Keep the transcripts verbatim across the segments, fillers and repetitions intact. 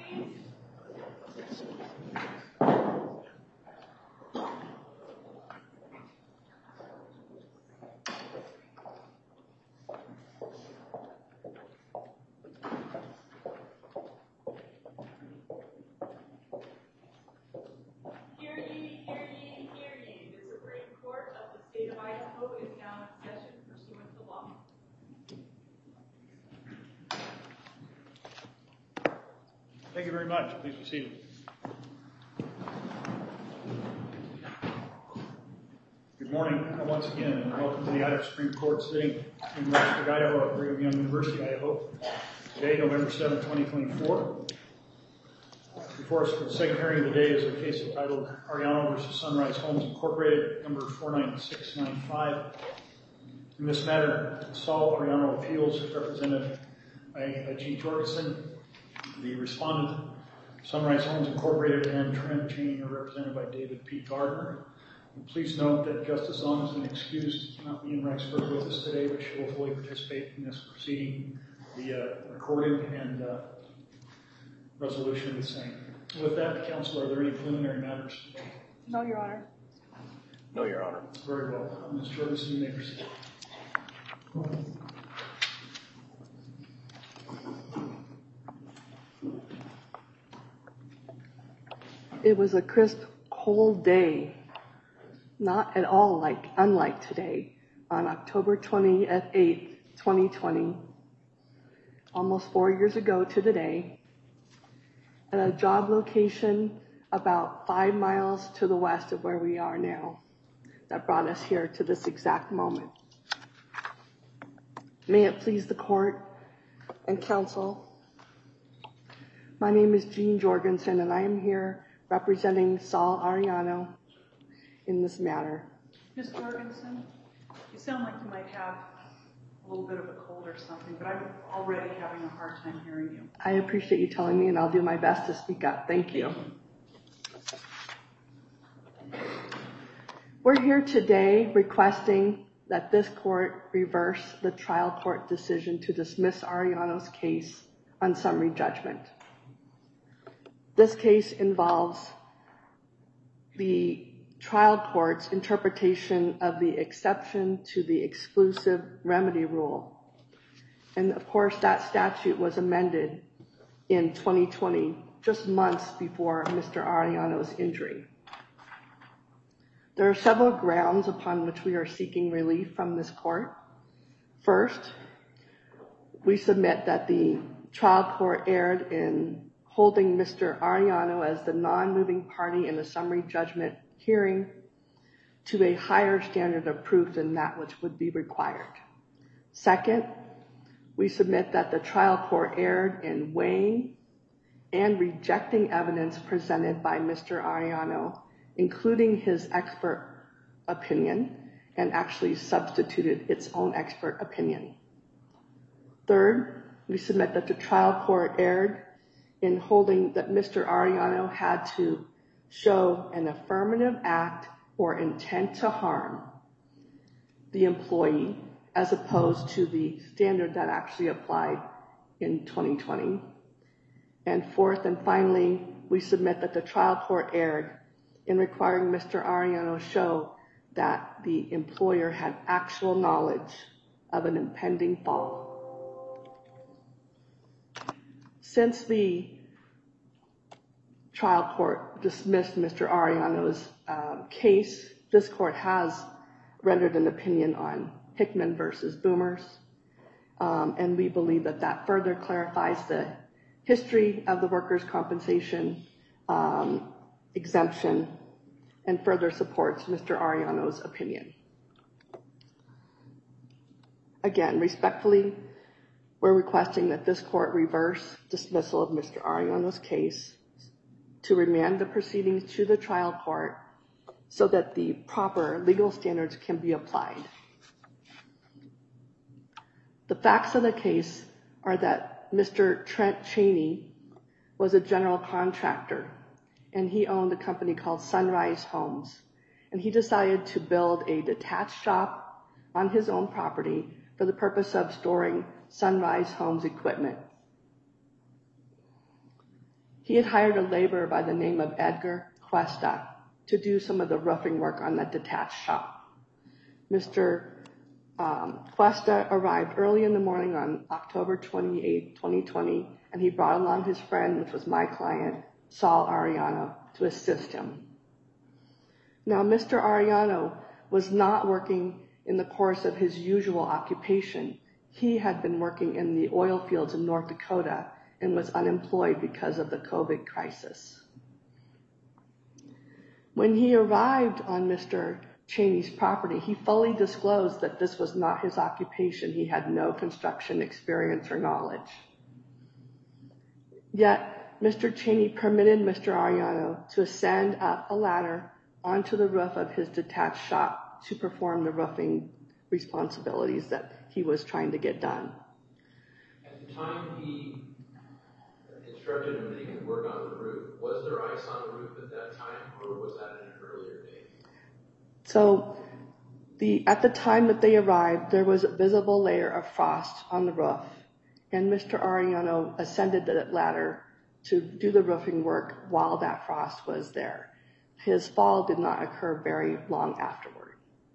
please. Hear ye, hear ye, hear ye. The Supreme Court of the State of Idaho is now in session pursuant to law. Thank you very much. Please be seated. Good morning, and once again, and welcome to the Idaho Supreme Court sitting in Rexburg, Idaho, at Brigham Young University, Idaho. Today, November seventh, twenty twenty-four. Before us for the second hearing of the day is a case entitled Arellano versus Sunrise Homes Incorporated, number four nine six nine five. In this matter, Saul Arellano Appeals, represented by Gene Jorgensen. The respondent, Sunrise Homes Incorporated, and Trent Cheney, are represented by David P. Gardner. And please note that Justice Long has been excused, cannot be in Rexburg with us today, but she will fully participate in this proceeding, the uh, recording and uh, resolution of the same. With that, Counsel, are there any preliminary matters today? No, Your Honor. No, Your Honor. Very well. Uh, Miz Jorgensen, you may proceed. It was a crisp, cold day, not at all like unlike today, on October twenty-eighth, twenty twenty, almost four years ago to the day, at a job location about five miles to the west of where we are now, that brought us here to this exact moment. May it please the court and counsel, my name is Gene Jorgensen, and I am here representing Saul Arellano in this matter. Miz Jorgensen, you sound like you might have a little bit of a cold or something, but I'm already having a hard time hearing you. I appreciate you telling me, and I'll do my best to speak up. Thank you. We're here today requesting that this court reverse the trial court decision to dismiss Arellano's case on summary judgment. This case involves the trial court's interpretation of the exception to the exclusive remedy rule. And of course, that statute was amended in twenty twenty, just months before Mister Arellano's injury. There are several grounds upon which we are seeking relief from this court. First, we submit that the trial court erred in holding Mister Arellano as the non-moving party in the summary judgment hearing to a higher standard of proof than that which would be required. Second, we submit that the trial court erred in weighing and rejecting evidence presented by Mister Arellano, including his expert opinion, and actually substituted its own expert opinion. Third, we submit that the trial court erred in holding that Mister Arellano had to show an affirmative act or intent to harm the employee, as opposed to the standard that actually applied in twenty twenty. And fourth and finally, we submit that the trial court erred in requiring Mister Arellano show that the employer had actual knowledge of an impending fall. Since the trial court dismissed Mister Arellano's uh, case, this court has rendered an opinion on Hickman versus Boomers, um, and we believe that that further clarifies the history of the workers' compensation um, exemption and further supports Mister Arellano's opinion. Again, respectfully, we're requesting that this court reverse dismissal of Mister Arellano's case to remand the proceedings to the trial court so that the proper legal standards can be applied. The facts of the case are that Mister Trent Cheney was a general contractor, and he owned a company called Sunrise Homes, and he decided to build a detached shop on his own property for the purpose of storing Sunrise Homes equipment. he had hired a laborer by the name of Edgar Cuesta to do some of the roofing work on the detached shop. Mister Um, Cuesta arrived early in the morning on October twenty-eighth, twenty twenty, and he brought along his friend, which was my client, Saul Arellano, to assist him. Now, Mister Arellano was not working in the course of his usual occupation. He had been working in the oil fields in North Dakota and was unemployed because of the COVID crisis. When he arrived on Mister Cheney's property, he fully disclosed that this was not his occupation. He had no construction experience or knowledge. Yet, Mister Cheney permitted Mister Arellano to ascend up a ladder onto the roof of his detached shop to perform the roofing responsibilities that he was trying to get done. At the time he instructed him that he could work on the roof, was there ice on the roof at that time, or was that in an earlier date? So, the, at the time that they arrived, there was a visible layer of frost on the roof, and Mister Arellano ascended that ladder to do the roofing work while that frost was there. His fall did not occur very long afterward.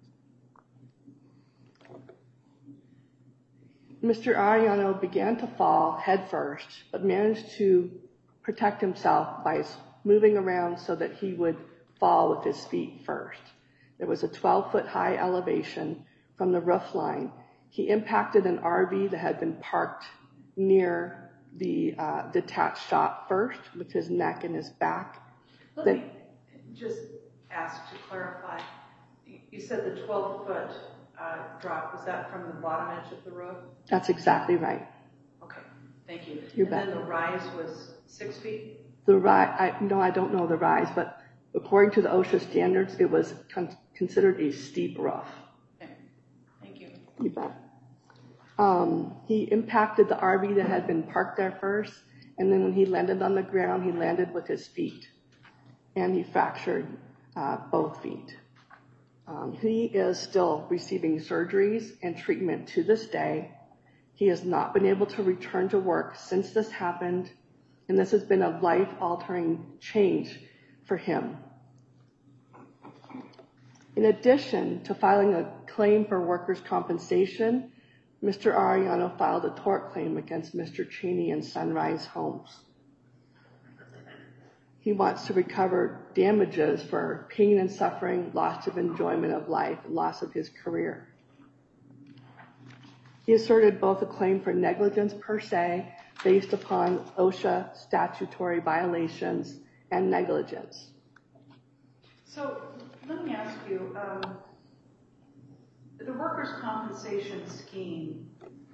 Mister Arellano began to fall headfirst, but managed to protect himself by moving around so that he would fall with his feet first. There was a twelve-foot high elevation from the roof line. He impacted an R V that had been parked near the uh, detached shop first with his neck and his back. Let Then, me just ask to clarify. You said the twelve-foot uh, drop, was that from the bottom edge of the roof? that's exactly right. Okay, thank you. You and bet. then the rise was six feet? The rise, I, no, I don't know the rise, but according to the OSHA standards, it was con- considered a steep roof. Okay, thank you. You bet. Um, he impacted the R V that had been parked there first, and then when he landed on the ground, he landed with his feet, and he fractured uh, both feet. Um, he is still receiving surgeries and treatment to this day. He has not been able to return to work since this happened, and this has been a life-altering change for him. In addition to filing a claim for workers' compensation, Mister Arellano filed a tort claim against Mister Cheney and Sunrise Homes. He wants to recover damages for pain and suffering, loss of enjoyment of life, and loss of his career. He asserted both a claim for negligence per se, based upon OSHA statutory violations, and negligence. So let me ask you, um, the workers' compensation scheme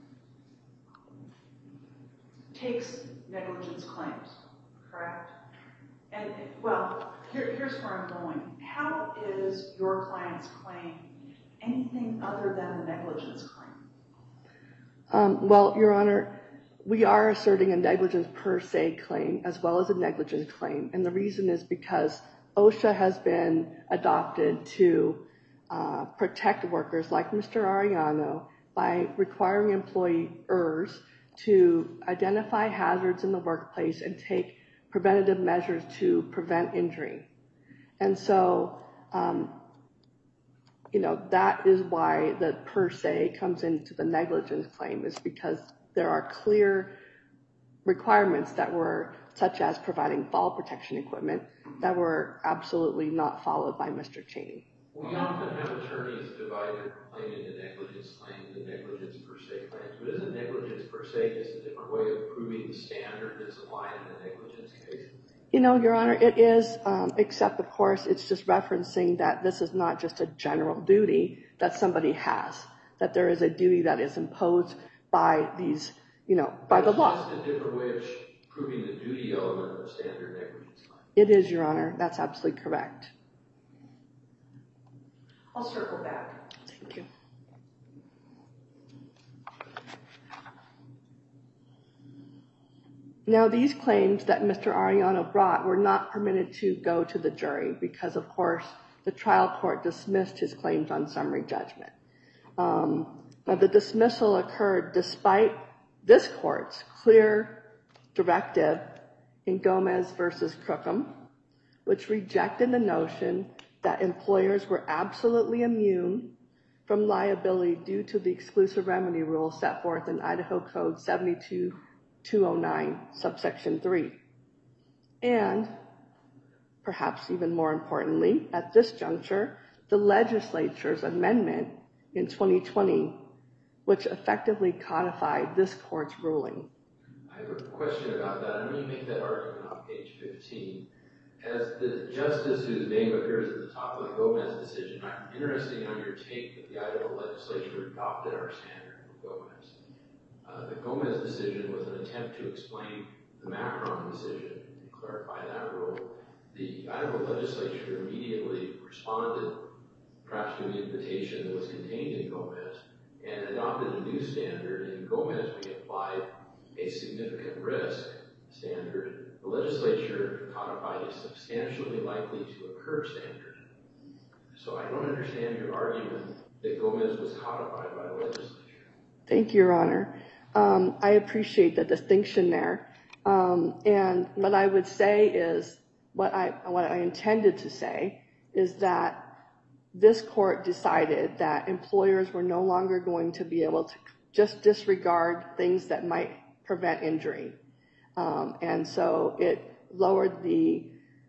takes negligence claims, correct? And, well, here, here's where I'm going. How is your client's claim anything other than a negligence claim? Um, well, Your Honor, we are asserting a negligence per se claim as well as a negligence claim. And the reason is because OSHA has been adopted to uh, protect workers like Mister Arellano by requiring employers to identify hazards in the workplace and take preventative measures to prevent injury. And so, um, you know, that is why the per se comes into the negligence claim, is because there are clear requirements that were, such as providing fall protection equipment, that were absolutely not followed by Mister Cheney. We often have attorneys divide their claim into negligence claims and negligence per se claims, but isn't negligence per se just a different way of proving the standard that's applied in a negligence case? You know, Your Honor, it is, um, except of course it's just referencing that this is not just a general duty that somebody has, that there is a duty that is imposed by these, you know, by the law. It's just a different way of proving the duty element of a standard negligence claim. It is, Your Honor. That's absolutely correct. I'll circle back. Thank you. Now, these claims that Mister Arellano brought were not permitted to go to the jury because, of course, the trial court dismissed his claims on summary judgment. Um, but the dismissal occurred despite this court's clear directive in Gomez versus Crookham, which rejected the notion that employers were absolutely immune from liability due to the exclusive remedy rule set forth in Idaho Code seventy-two two oh nine, subsection three. And, perhaps even more importantly, at this juncture, the legislature's amendment in twenty twenty, which effectively codified this court's ruling. I have a question about that. I know you make that argument on page fifteen. As the justice whose name appears at the top of the Gomez decision, I'm interested on your take that the Idaho legislature adopted our standard for Gomez. Uh, the Gomez decision was an attempt to explain the Macron decision and clarify that rule. The Idaho legislature immediately responded, perhaps to the invitation that was contained in Gomez, and adopted a new standard. In Gomez, we applied a significant risk standard. The legislature codified a substantially likely to occur standard. So I don't understand your argument that Gomez was codified by the legislature. Thank you, Your Honor. Um, I appreciate the distinction there. Um, and what I would say is, what I, what I intended to say is that this court decided that employers were no longer going to be able to just disregard things that might prevent injury. Um, and so it lowered the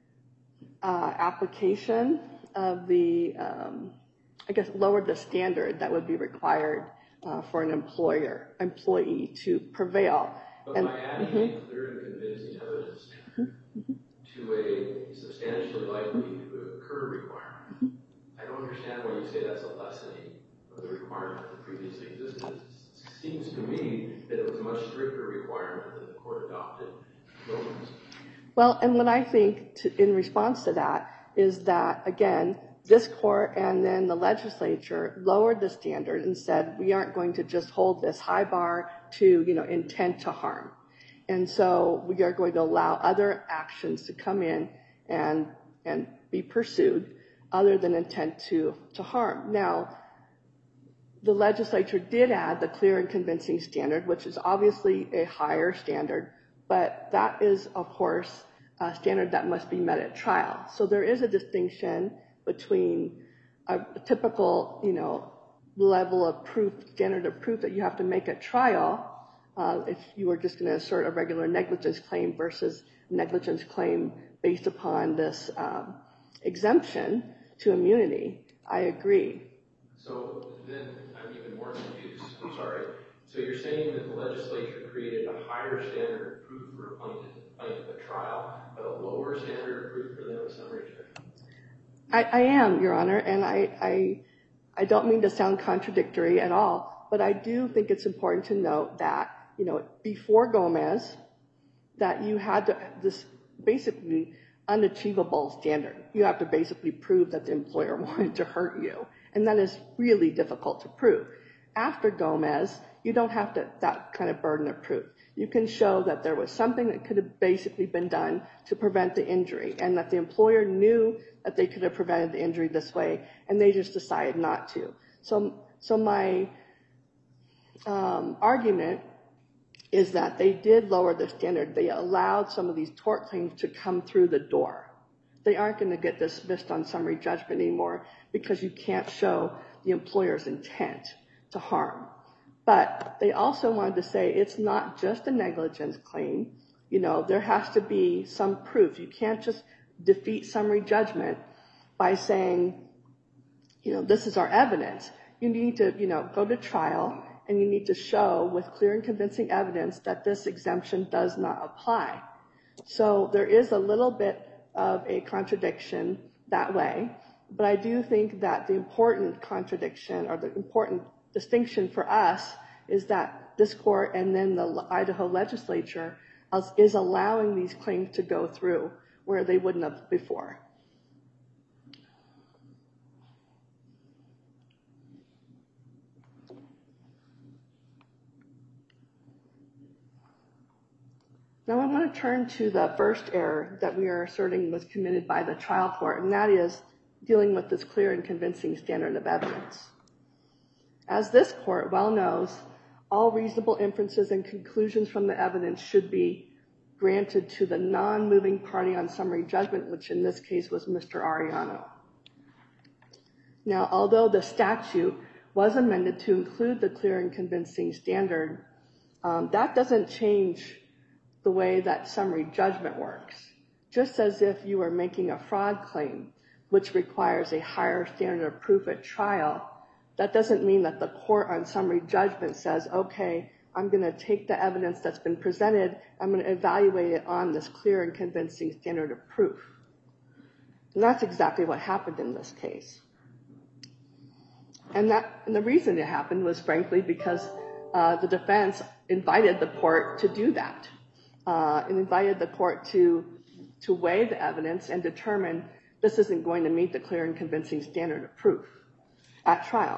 uh, application of the, um, I guess, lowered the standard that would be required uh, for an employer, employee to prevail. But and, by adding mm-hmm. a clear and convincing evidence standard mm-hmm. to a substantially likely to occur requirement, mm-hmm. I don't understand why you say that's a lessening of the requirement that previously existed. It seems to me that it was a much stricter requirement than the court adopted. Well, and what I think to, in response to that is that, again, this court and then the legislature lowered the standard and said we aren't going to just hold this high bar to, you know, intent to harm. And so we are going to allow other actions to come in and and be pursued other than intent to, to harm. Now, the legislature did add the clear and convincing standard, which is obviously a higher standard, but that is, of course, a standard that must be met at trial. So there is a distinction between a, a typical, you know, level of proof, standard of proof that you have to make at trial uh, if you were just going to assert a regular negligence claim versus negligence claim based upon this um, exemption to immunity. I agree. So then I'm even more confused. I'm sorry. So you're saying that the legislature created a higher standard of proof for a plaintiff at trial, but a lower standard of proof for them at summary judgment? I, I am, Your Honor, and I, I I don't mean to sound contradictory at all, but I do think it's important to note that, you know, before Gomez, that you had to, this basically unachievable standard. You have to basically prove that the employer wanted to hurt you, and that is really difficult to prove. After Gomez, you don't have to, that kind of burden of proof. You can show that there was something that could have basically been done to prevent the injury, and that the employer knew that they could have prevented the injury this way, and they just decided not to. So, so my um, argument is that they did lower the standard. They allowed some of these tort claims to come through the door. They aren't going to get dismissed on summary judgment anymore because you can't show the employer's intent to harm. But they also wanted to say it's not just a negligence claim. You know, there has to be some proof. You can't just defeat summary judgment by saying, you know, this is our evidence. You need to, you know, go to trial, and you need to show with clear and convincing evidence that this exemption does not apply. So there is a little bit of a contradiction that way, but I do think that the important contradiction or the important distinction for us is that this court and then the Idaho legislature is allowing these claims to go through where they wouldn't have before. Now I want to turn to the first error that we are asserting was committed by the trial court, and that is dealing with this clear and convincing standard of evidence. As this court well knows, all reasonable inferences and conclusions from the evidence should be granted to the non-moving party on summary judgment, which in this case was Mister Arellano. Now, although the statute was amended to include the clear and convincing standard, um, that doesn't change the way that summary judgment works. Just as if you were making a fraud claim, which requires a higher standard of proof at trial, that doesn't mean that the court on summary judgment says, okay, I'm going to take the evidence that's been presented, I'm going to evaluate it on this clear and convincing standard of proof. And that's exactly what happened in this case. And that, and the reason it happened was frankly because uh, the defense invited the court to do that. Uh, and invited the court to, to weigh the evidence and determine this isn't going to meet the clear and convincing standard of proof at trial.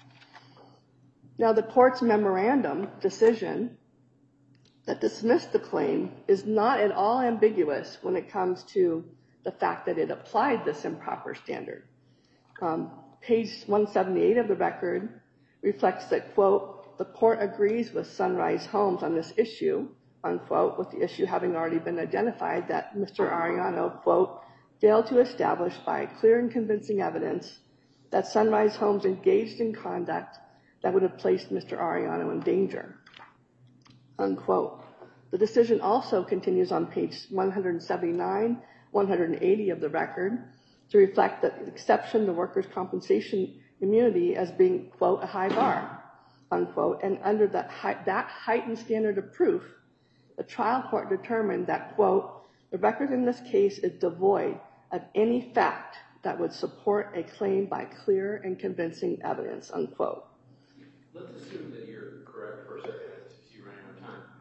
Now, the court's memorandum decision that dismissed the claim is not at all ambiguous when it comes to the fact that it applied this improper standard. Um, page one seventy-eight of the record reflects that, quote, the court agrees with Sunrise Homes on this issue, unquote, with the issue having already been identified that Mister Arellano, quote, failed to establish by clear and convincing evidence that Sunrise Homes engaged in conduct that would have placed Mister Arellano in danger, unquote. The decision also continues on page one seventy-nine, one eighty of the record to reflect the exception to workers' compensation immunity as being, quote, a high bar, unquote, and under that, that heightened standard of proof, the trial court determined that, quote, the record in this case is devoid of any fact that would support a claim by clear and convincing evidence, unquote. Let's assume that you're correct for a second, since you're running out of time.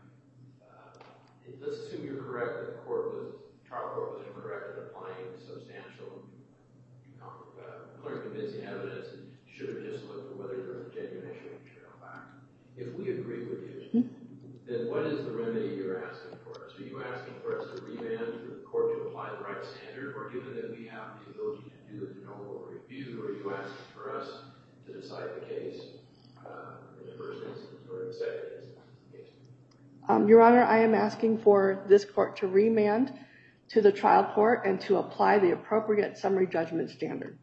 Uh, let's assume you're correct that the court was, trial court was incorrect in applying substantial, uh, clear and convincing evidence and should have just looked at whether there was a genuine issue of material fact. If we agree with you, mm-hmm. then what is the remedy you're asking for us? Are you asking for us to remand for the court to apply the right standard, or given that we have the ability to do a de novo review, are you asking for us to decide the case uh, in the first instance or in the second instance? Um, Your Honor, I am asking for this court to remand to the trial court and to apply the appropriate summary judgment standard,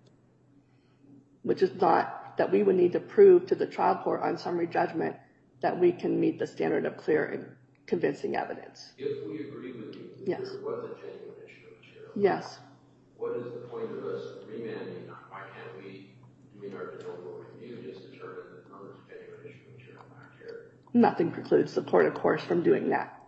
which is not that we would need to prove to the trial court on summary judgment that we can meet the standard of clear and convincing evidence. If we agree with you that yes. there was a genuine issue of material yes. what is the point of us remanding? Why can't we, doing our de novo review, just determine that no, there's a genuine issue of material fact here? Nothing precludes the court, of course, from doing that.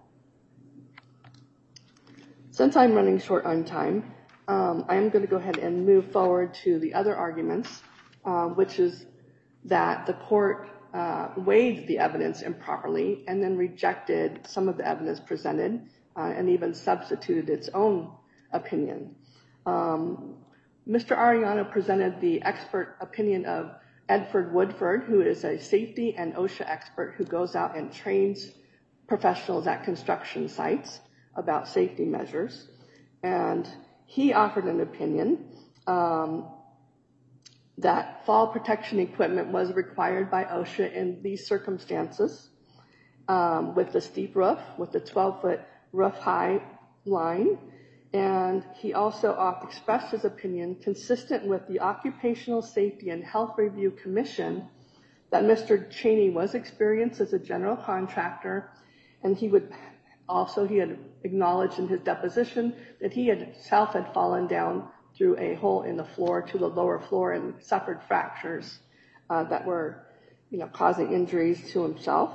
Since I'm running short on time, um, I am going to go ahead and move forward to the other arguments, uh, which is that the court uh, weighed the evidence improperly and then rejected some of the evidence presented uh, and even substituted its own opinion. Um, Mister Arellano presented the expert opinion of Edford Woodford, who is a safety and OSHA expert who goes out and trains professionals at construction sites about safety measures. And he offered an opinion um, that fall protection equipment was required by OSHA in these circumstances, um, with the steep roof, with the twelve-foot roof height line. And he also expressed his opinion consistent with the Occupational Safety and Health Review Commission that Mister Cheney was experienced as a general contractor, and he would also, he had acknowledged in his deposition that he himself had fallen down through a hole in the floor to the lower floor and suffered fractures uh, that were, you know, causing injuries to himself.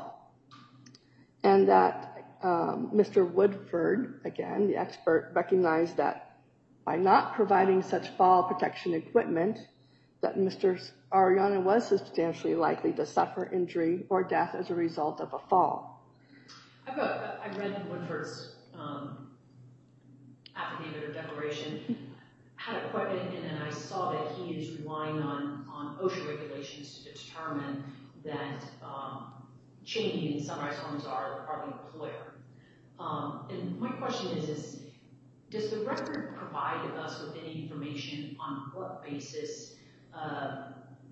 And that um, Mister Woodford, again, the expert, recognized that by not providing such fall protection equipment, that Mister Arellano was substantially likely to suffer injury or death as a result of a fall. I've got, I read Woodford's um, affidavit or declaration, had a question, and I saw that he is relying on, on OSHA regulations to determine that um, Cheney and Sunrise Homes are, are the employer. Um, and my question is, is, does the record provide us with any information on what basis uh,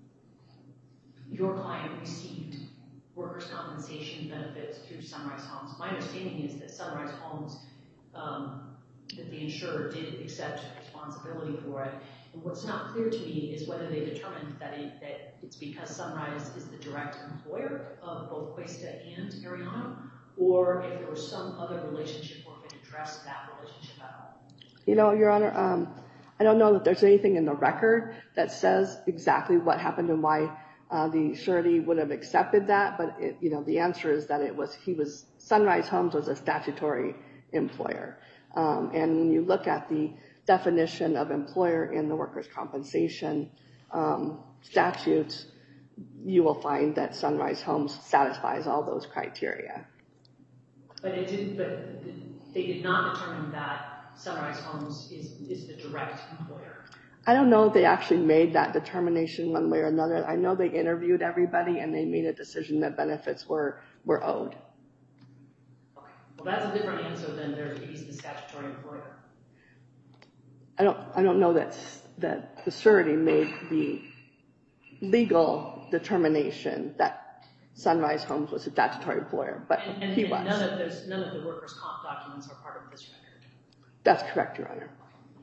your client received workers' compensation benefits through Sunrise Homes? My understanding is that Sunrise Homes um, that the insurer did accept responsibility for it. And what's not clear to me is whether they determined that, it, that it's because Sunrise is the direct employer of both Cuesta and Ariano, or if there was some other relationship or if it addressed that relationship at all. You know, Your Honor, um, I don't know that there's anything in the record that says exactly what happened and why uh, the surety would have accepted that, but it, you know, the answer is that it was, he was, Sunrise Homes was a statutory employer. Um, and when you look at the definition of employer in the workers' compensation um, statutes, you will find that Sunrise Homes satisfies all those criteria. But it didn't. But they did not determine that Sunrise Homes is is the direct employer. I don't know if they actually made that determination one way or another. I know they interviewed everybody and they made a decision that benefits were were owed. Okay. Well, that's a different answer than there he's the statutory employer. I don't, I don't know that, that the surety made the legal determination that Sunrise Homes was a statutory employer, but and, and, he and was. None of those, none of the workers' comp documents are part of this record. That's correct, Your Honor.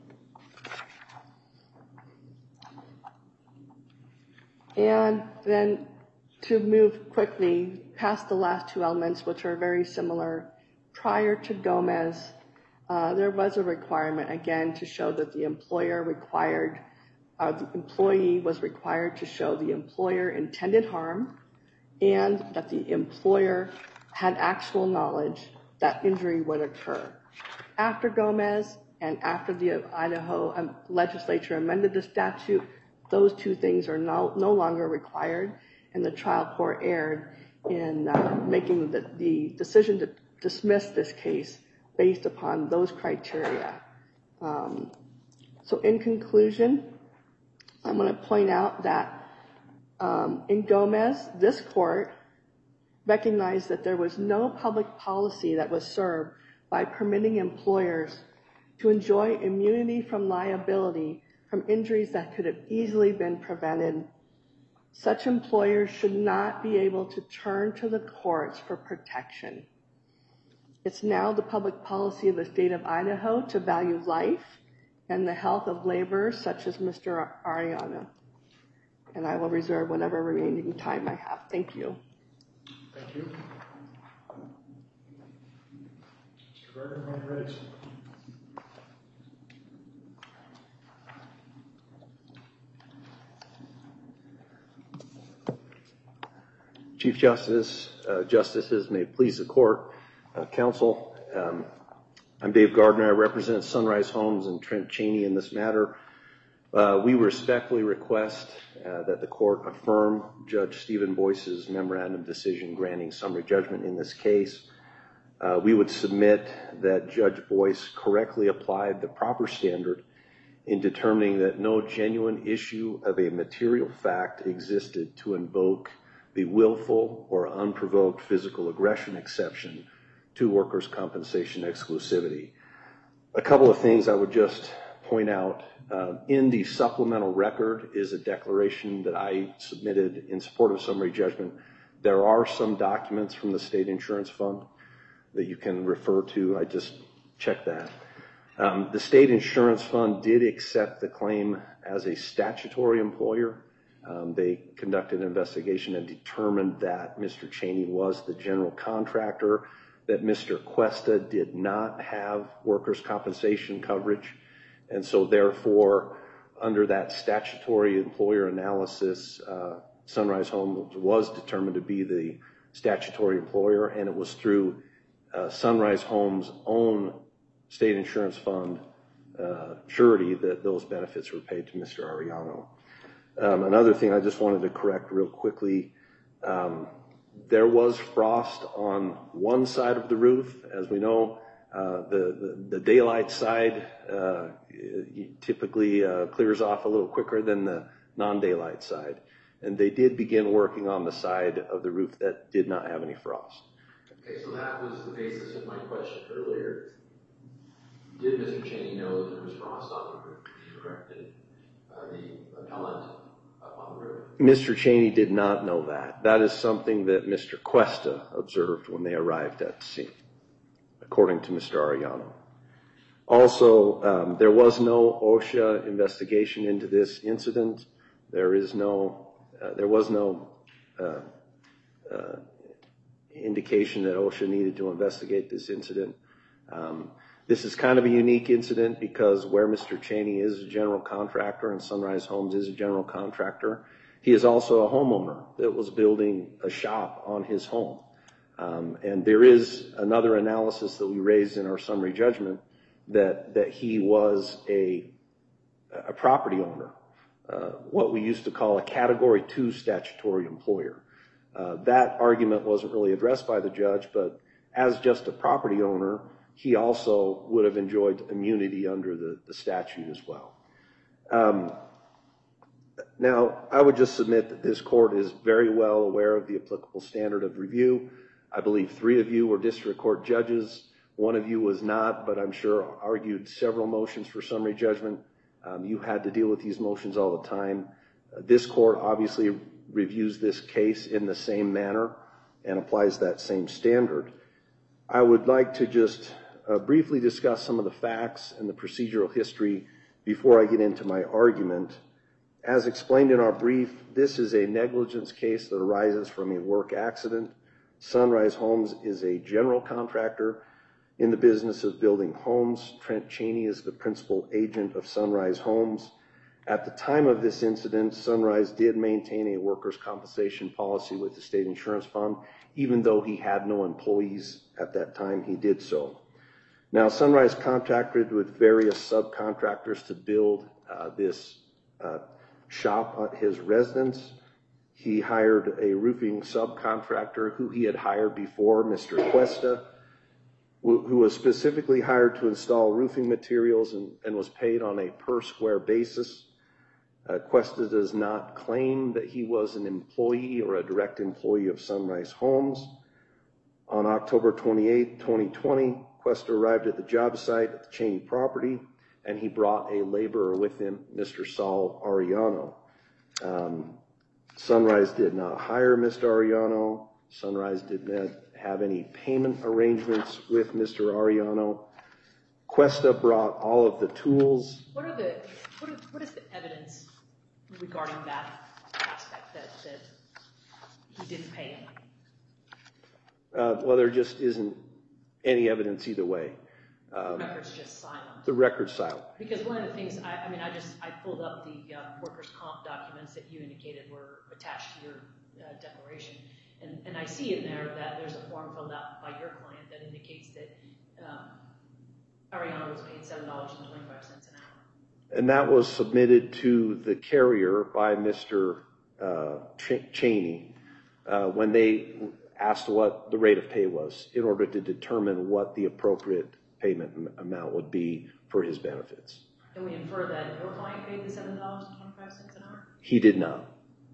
And then to move quickly past the last two elements, which are very similar, prior to Gomez, Uh, there was a requirement, again, to show that the employer required, uh, the employee was required to show the employer intended harm and that the employer had actual knowledge that injury would occur. After Gomez and after the Idaho um, legislature amended the statute, those two things are no, no longer required, and the trial court erred in uh, making the, the decision to dismiss this case based upon those criteria. Um, so in conclusion, I'm going to point out that um, in Gomez, this court recognized that there was no public policy that was served by permitting employers to enjoy immunity from liability from injuries that could have easily been prevented. Such employers should not be able to turn to the courts for protection. It's now the public policy of the state of Idaho to value life and the health of laborers such as Mister Ariano. And I will reserve whatever remaining time I have. Thank you. Thank you. Mister Gardner, when you're ready. Chief Justice, uh, Justices, may it please the court, uh, counsel. Um, I'm Dave Gardner. I represent Sunrise Homes and Trent Cheney in this matter. Uh, we respectfully request uh, that the court affirm Judge Stephen Boyce's memorandum decision granting summary judgment in this case. Uh, we would submit that Judge Boyce correctly applied the proper standard in determining that no genuine issue of a material fact existed to invoke the willful or unprovoked physical aggression exception to workers' compensation exclusivity. A couple of things I would just point out. Uh, in the supplemental record is a declaration that I submitted in support of summary judgment. There are some documents from the State Insurance Fund that you can refer to. I just checked that. Um, the State Insurance Fund did accept the claim as a statutory employer. Um, they conducted an investigation and determined that Mister Cheney was the general contractor, that Mister Cuesta did not have workers' compensation coverage, and so therefore, under that statutory employer analysis, uh, Sunrise Homes was determined to be the statutory employer, and it was through uh, Sunrise Homes' own State Insurance Fund uh, surety that those benefits were paid to Mister Ariano. Um, another thing I just wanted to correct real quickly, um, there was frost on one side of the roof. As we know, uh, the, the, the daylight side uh, typically uh, clears off a little quicker than the non-daylight side. And they did begin working on the side of the roof that did not have any frost. Okay, so that was the basis of my question earlier. Did Mister Cheney know that there was frost on the roof when he directed uh, the appellant up on the roof? Mister Cheney did not know that. That is something that Mister Cuesta observed when they arrived at the scene, according to Mister Ariano. Also, um, there was no OSHA investigation into this incident. There is no, uh, there was no uh, uh, indication that OSHA needed to investigate this incident. Um, this is kind of a unique incident because where Mister Cheney is a general contractor and Sunrise Homes is a general contractor, he is also a homeowner that was building a shop on his home. Um, and there is another analysis that we raised in our summary judgment that that he was a a property owner, uh, what we used to call a Category two statutory employer. Uh, that argument wasn't really addressed by the judge, but as just a property owner, he also would have enjoyed immunity under the, the statute as well. Um, now, I would just submit that this court is very well aware of the applicable standard of review. I believe three of you were district court judges. One of you was not, but I'm sure argued several motions for summary judgment. Um, you had to deal with these motions all the time. Uh, this court obviously reviews this case in the same manner and applies that same standard. I would like to just uh, briefly discuss some of the facts and the procedural history before I get into my argument. As explained in our brief, this is a negligence case that arises from a work accident. Sunrise Homes is a general contractor in the business of building homes. Trent Cheney is the principal agent of Sunrise Homes. At the time of this incident, Sunrise did maintain a workers' compensation policy with the state insurance fund. Even though he had no employees at that time, he did so. Now, Sunrise contracted with various subcontractors to build uh, this uh, shop at his residence. He hired a roofing subcontractor who he had hired before, Mister Cuesta, who was specifically hired to install roofing materials and, and was paid on a per square basis. Uh, Cuesta does not claim that he was an employee or a direct employee of Sunrise Homes. On October twenty-eighth, twenty twenty, Cuesta arrived at the job site at the Cheney property, and he brought a laborer with him, Mister Saul Ariano. Um, Sunrise did not hire Mister Ariano. Sunrise did not have any payment arrangements with Mister Ariano. Cuesta brought all of the tools. What are the what, are, what is the evidence regarding that aspect that, that he didn't pay him? Uh, well, there just isn't any evidence either way. Um, the record's just silent. The record's silent. Because one of the things, I, I mean, I just, I pulled up the uh, workers' comp documents that you indicated were attached to your uh, declaration. And, and I see in there that there's a form filled out by your client that indicates that um, Ariano was paid seven dollars and twenty-five cents an hour. And that was submitted to the carrier by Mister Uh, Ch- Cheney uh, when they asked what the rate of pay was in order to determine what the appropriate payment m- amount would be for his benefits. Can we infer that your client paid the seven dollars and twenty-five cents an hour? He did not.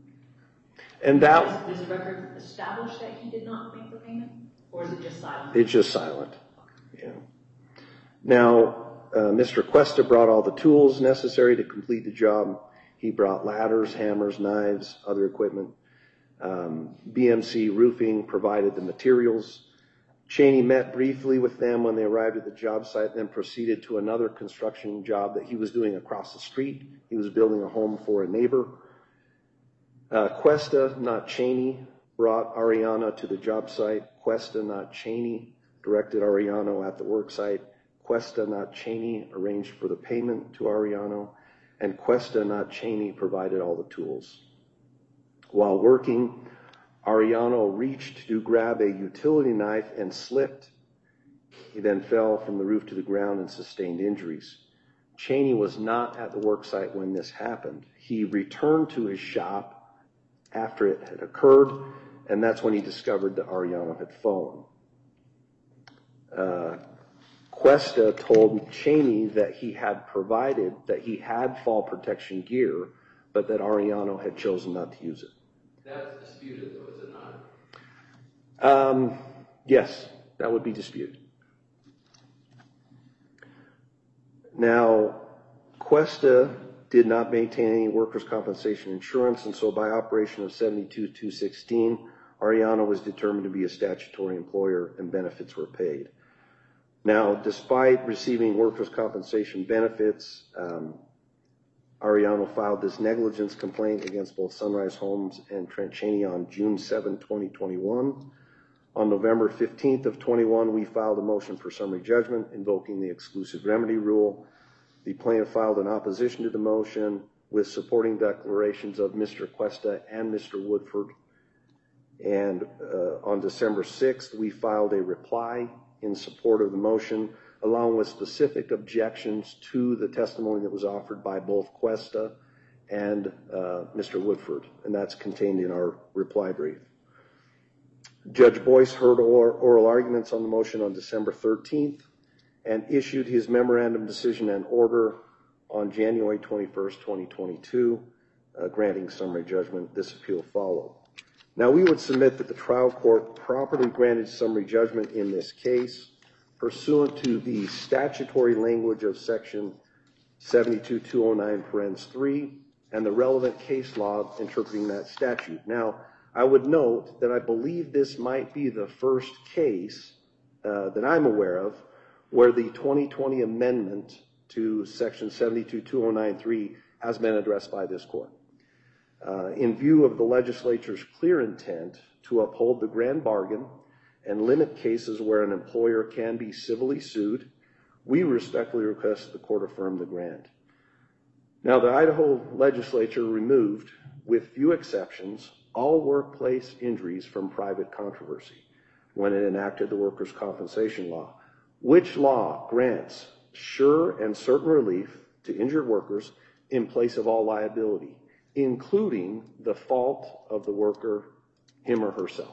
And that... Does, does the record establish that he did not make the payment? Or is it just silent? It's just silent. Yeah. Now, uh, Mister Cuesta brought all the tools necessary to complete the job. He brought ladders, hammers, knives, other equipment. Um, B M C Roofing provided the materials. Cheney met briefly with them when they arrived at the job site, then proceeded to another construction job that he was doing across the street. He was building a home for a neighbor. Uh, Cuesta, not Cheney, brought Ariano to the job site. Cuesta, not Cheney, directed Ariano at the work site. Cuesta, not Cheney, arranged for the payment to Ariano. And Cuesta, not Cheney, provided all the tools. While working, Ariano reached to grab a utility knife and slipped. He then fell from the roof to the ground and sustained injuries. Cheney was not at the work site when this happened. He returned to his shop after it had occurred, and that's when he discovered that Ariano had fallen. Uh, Cuesta told Cheney that he had provided, that he had fall protection gear, but that Ariano had chosen not to use it. That's disputed, though, is it not? Um, yes, that would be disputed. Now, Cuesta did not maintain any workers' compensation insurance, and so by operation of seventy-two two sixteen, Ariano was determined to be a statutory employer and benefits were paid. Now, despite receiving workers' compensation benefits, um, Ariano filed this negligence complaint against both Sunrise Homes and Trent Cheney on June seventh, twenty twenty-one. On November fifteenth of twenty-one, we filed a motion for summary judgment invoking the exclusive remedy rule. The plaintiff filed an opposition to the motion with supporting declarations of Mister Cuesta and Mister Woodford. And uh, on December sixth, we filed a reply in support of the motion, along with specific objections to the testimony that was offered by both Cuesta and uh, Mister Woodford, and that's contained in our reply brief. Judge Boyce heard oral arguments on the motion on December thirteenth and issued his memorandum decision and order on January twenty-first, twenty twenty-two, uh, granting summary judgment. This appeal followed. Now, we would submit that the trial court properly granted summary judgment in this case pursuant to the statutory language of section seventy-two two oh nine parens three and the relevant case law interpreting that statute. Now, I would note that I believe this might be the first case uh, that I'm aware of where the twenty twenty amendment to section seventy-two two oh nine three has been addressed by this court. Uh, in view of the legislature's clear intent to uphold the grand bargain and limit cases where an employer can be civilly sued, we respectfully request the court affirm the grant. Now, the Idaho legislature removed, with few exceptions, all workplace injuries from private controversy when it enacted the workers' compensation law, which law grants sure and certain relief to injured workers in place of all liability, including the fault of the worker, him or herself.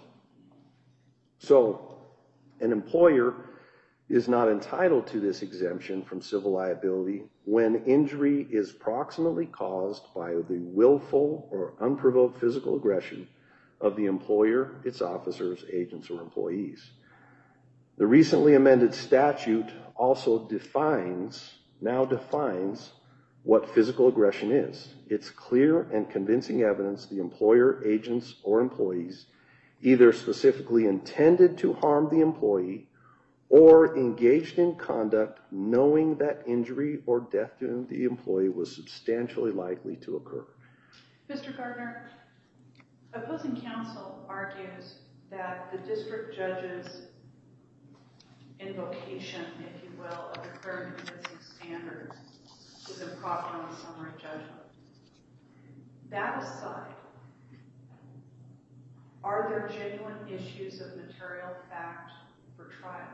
So, an employer is not entitled to this exemption from civil liability when injury is proximately caused by the willful or unprovoked physical aggression of the employer, its officers, agents, or employees. The recently amended statute also defines, now defines, what physical aggression is. It's clear and convincing evidence the employer, agents, or employees either specifically intended to harm the employee or engaged in conduct knowing that injury or death to the employee was substantially likely to occur. Mister Gardner, opposing counsel argues that the district judge's invocation, if you will, of the clear and convincing standard is improper on summary judgment. That aside, are there genuine issues of material fact for trial?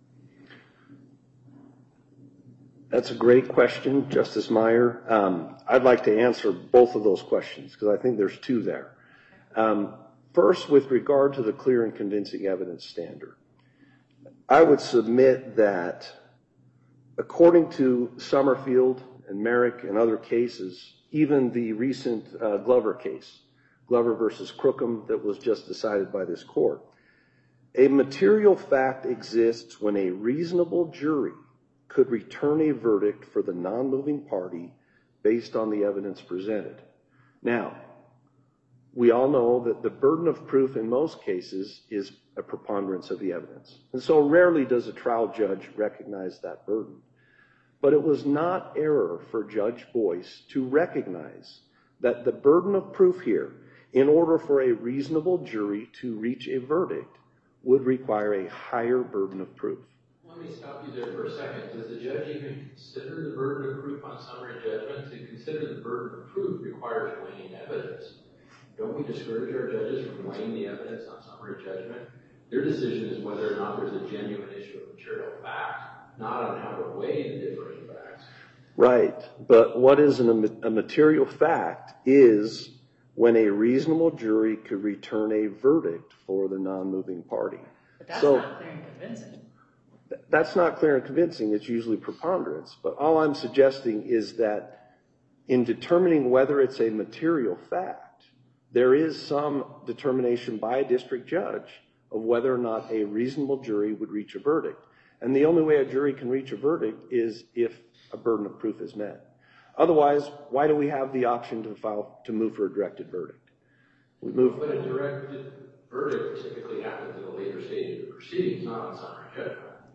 That's a great question, Justice Meyer. Um, I'd like to answer both of those questions because I think there's two there. Um, first, with regard to the clear and convincing evidence standard, I would submit that according to Summerfield and Merrick and other cases, even the recent uh, Glover case, Glover versus Crookham, that was just decided by this court, a material fact exists when a reasonable jury could return a verdict for the non-moving party based on the evidence presented. Now, we all know that the burden of proof in most cases is a preponderance of the evidence. And so rarely does a trial judge recognize that burden. But it was not error for Judge Boyce to recognize that the burden of proof here, in order for a reasonable jury to reach a verdict, would require a higher burden of proof. Let me stop you there for a second. Does the judge even consider the burden of proof on summary judgment? To consider the burden of proof requires weighing evidence. Don't we discourage our judges from weighing the evidence on summary judgment? Their decision is whether or not there's a genuine issue of material fact, not on how to weigh the differing facts. Right, but what is an, a material fact is when a reasonable jury could return a verdict for the non-moving party. But that's so, not clear and convincing. That's not clear and convincing. It's usually preponderance. But all I'm suggesting is that in determining whether it's a material fact, there is some determination by a district judge of whether or not a reasonable jury would reach a verdict. And the only way a jury can reach a verdict is if a burden of proof is met. Otherwise, why do we have the option to file to move for a directed verdict? We move. But a directed verdict typically happens at a later stage of the proceedings, not on summary judgment.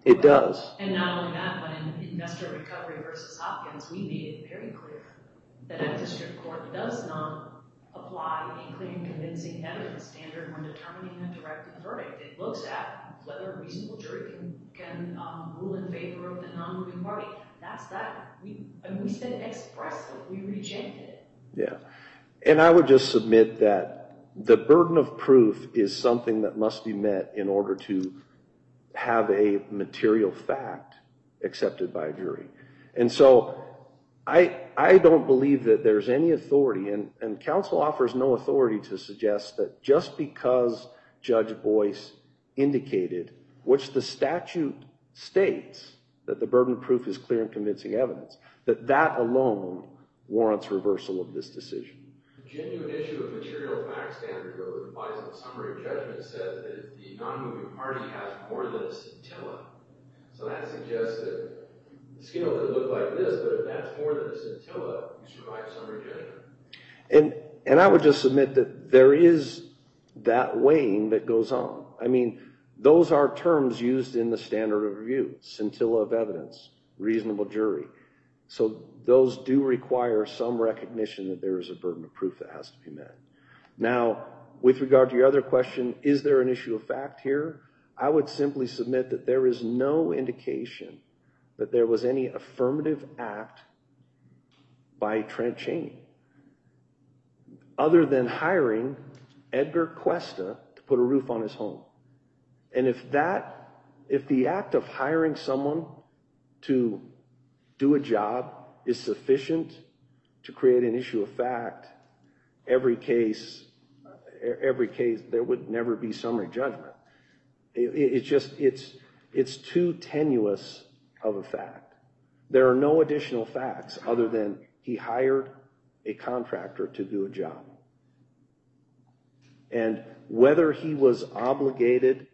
It does. And not only that, but in Investor Recovery versus Hopkins, we made it very clear that a district court does not apply a clear and convincing evidence standard when determining a directed verdict. It looks at whether a reasonable jury can, can um, rule in favor of the non-moving party. That's that. We, and we said expressly, we rejected it. Yeah. And I would just submit that the burden of proof is something that must be met in order to have a material fact accepted by a jury. And so I I don't believe that there's any authority, and, and counsel offers no authority to suggest that just because Judge Boyce indicated, which the statute states, that the burden of proof is clear and convincing evidence, that that alone warrants reversal of this decision. The genuine issue of material fact standard, though, that applies in summary judgment, says that if the non-moving party has more than a scintilla, so that suggests that the scale could look like this, but if that's more than a scintilla, you survive summary judgment. And and I would just submit that there is that weighing that goes on. I mean, those are terms used in the standard of review: scintilla of evidence, reasonable jury. So those do require some recognition that there is a burden of proof that has to be met. Now, with regard to your other question, is there an issue of fact here? I would simply submit that there is no indication that there was any affirmative act by Trent Chaney other than hiring Edgar Cuesta to put a roof on his home. And if that, if the act of hiring someone to do a job is sufficient to create an issue of fact, every case, every case, there would never be summary judgment. It, it's just, it's, it's too tenuous of a fact. There are no additional facts other than he hired a contractor to do a job. And whether he was obligated,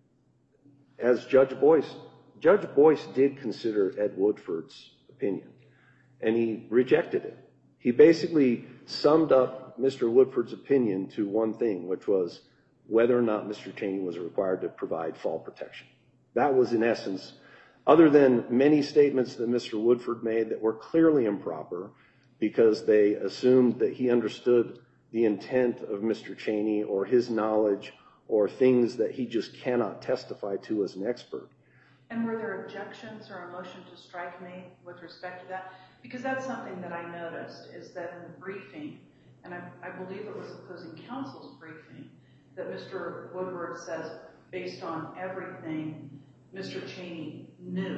as Judge Boyce, Judge Boyce did consider Ed Woodford's opinion, and he rejected it. He basically summed up Mister Woodford's opinion to one thing, which was whether or not Mister Chaney was required to provide fall protection. That was, in essence, other than many statements that Mister Woodford made that were clearly improper because they assumed that he understood the intent of Mister Chaney or his knowledge or things that he just cannot testify to as an expert. And were there objections or a motion to strike made with respect to that? Because that's something that I noticed, is that in the briefing, and I, I believe it was opposing counsel's briefing, that Mister Woodward says, based on everything, Mister Chaney knew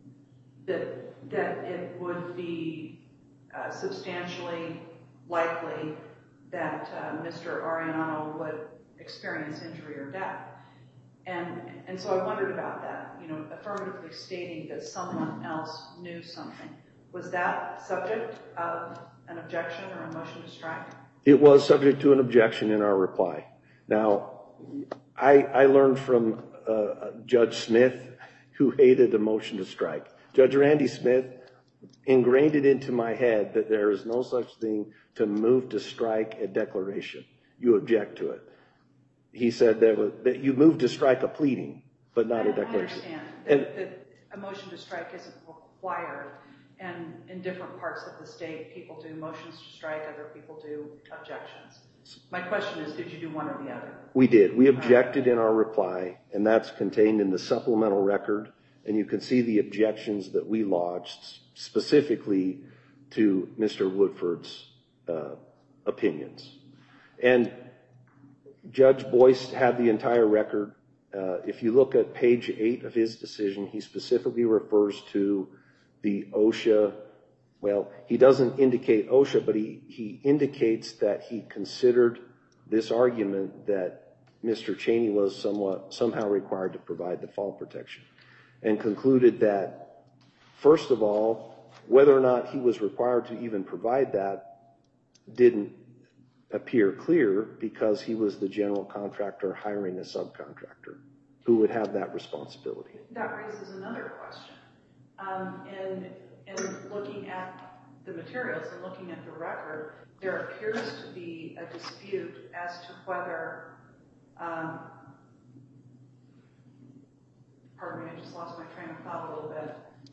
that, that it would be uh, substantially likely that uh, Mister Arellano would experience injury or death. And, and so I wondered about that, you know, affirmatively stating that someone else knew something. Was that subject of an objection or a motion to strike? It was subject to an objection in our reply. Now, I, I learned from uh, Judge Smith, who hated a motion to strike. Judge Randy Smith ingrained it into my head that there is no such thing to move to strike a declaration. You object to it. He said that, was, that you move to strike a pleading, but not I, a declaration. I understand and, that, that a motion to strike isn't required, and in different parts of the state, people do motions to strike, other people do objections. My question is, did you do one or the other? We did. We objected in our reply, and that's contained in the supplemental record, and you can see the objections that we lodged specifically to Mister Woodford's uh, opinions. And Judge Boyce had the entire record. Uh, if you look at page eight of his decision, he specifically refers to the OSHA. Well, he doesn't indicate OSHA, but he, he indicates that he considered this argument that Mister Chaney was somewhat somehow required to provide the fall protection, and concluded that, first of all, whether or not he was required to even provide that didn't appear clear because he was the general contractor hiring a subcontractor who would have that responsibility. That raises another question. Um, in, in looking at the materials and looking at the record, there appears to be a dispute as to whether um, pardon me, I just lost my train of thought a little bit,